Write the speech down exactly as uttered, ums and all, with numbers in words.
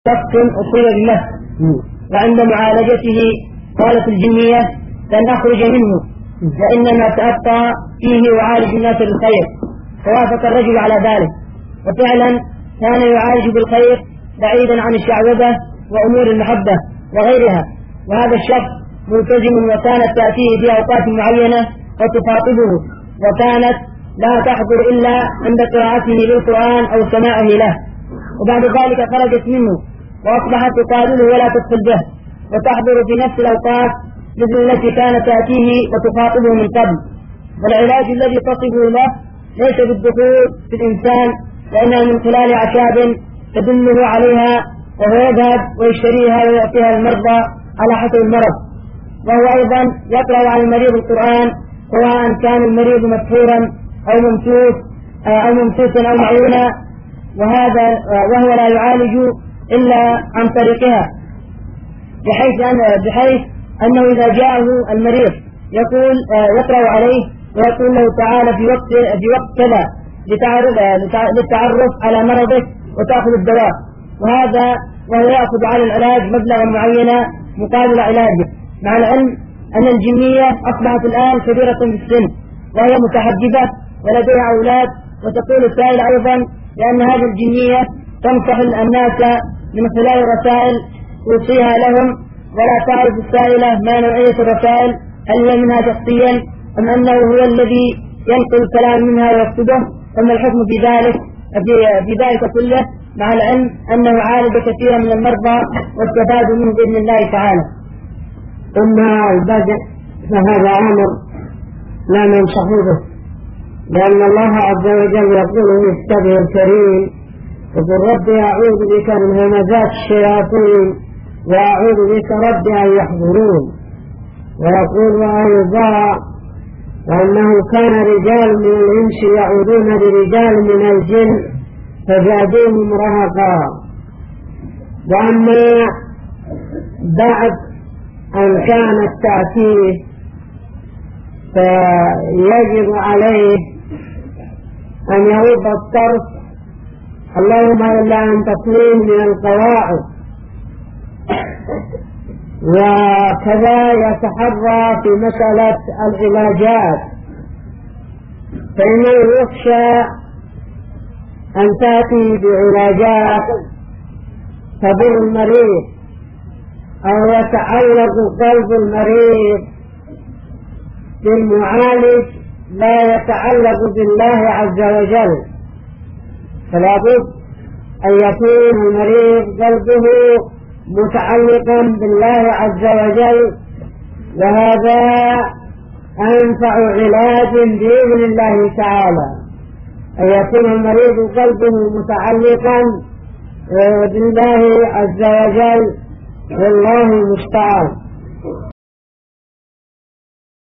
شخص أصيب بمس وعند معالجته قالت الجنية لن أخرج منه وإنما سأبقى فيه وأعالج الناس بالخير، فوافق الرجل على ذلك، وفعلا كان يعالج بالخير بعيدا عن الشعوذة وأمور المحبة وغيرها. وهذا الشخص ملتزم، وكانت تأتيه في أوقات معينة وتخاطبه، وكانت لا تحضر إلا عند قراءته للقرآن أو سماعه له، وبعد ذلك خرجت منه وأصبحت تقابله ولا تدخل به، وتحضر في نفس الأوقات مثل التي كانت تأتيه وتخاطبه من قبل. والعلاج الذي تصفه له ليس بالدخول في الإنسان، لأنه من خلال أعشاب تدله عليها، وهو يذهب ويشتريها ويعطيها المرضى على حسب المرض. وهو أيضا يقرأ على المريض القرآن، سواء كان المريض مسحورا أو ممسوس أو ممسوسا أو معونا، وهذا وهو لا يعالج إلا عن طريقها، بحيث, أن بحيث أنه إذا جاءه المريض يقول يقرأ عليه ويقول له تعالى في وقت في وقت كذا للتعرف على مرضك وتأخذ الدواء، وهذا وهو يأخذ على العلاج مبلغا معينا مقابل علاجه، مع العلم أن الجنية أصبحت الآن كبيرة في السن وهي متحجبة ولديها أولاد، وتقول السائل أيضا لأن هذه الجنية تنصح الناس من خلال رسائل توصيها لهم، ولا تعرف السائلة ما نوعية الرسائل، هل هي منها شخصيا أم أنه هو الذي ينقل الكلام منها ويكتبه، ثم الحكم في ذلك في ذلك كله، مع العلم أنه عالج كثيرا من المرضى واستفادوا منه بإذن الله تعالى. أما البدء فهذا أمر لا ننصح به، لأن الله عز وجل يقول في كتابه الكريم: وقل رب أعوذ بك من همزات الشياطين وأعوذ بك رب أن يحضرون. ويقول أيضا: وأنه كان رجال من الإنس يعوذون برجال من الجن فزادوهم رهقا. وأما بعد أن كانت تأتيه فيجب عليه أن يرد الطرف، اللهم إلا أن تكون من القواعد، وكذا يتحرى في مسألة العلاجات، فإنه يخشى أن تأتي بعلاجات تضر المريض أو يتعلق قلب المريض بالمعالج لا يتعلق بالله عز وجل، فلا بد أن يكون المريض قلبه متعلقا بالله عز وجل، وهذا أنفع علاج بإذن الله تعالى، أن يكون المريض قلبه متعلقا بالله عز وجل، والله المستعان.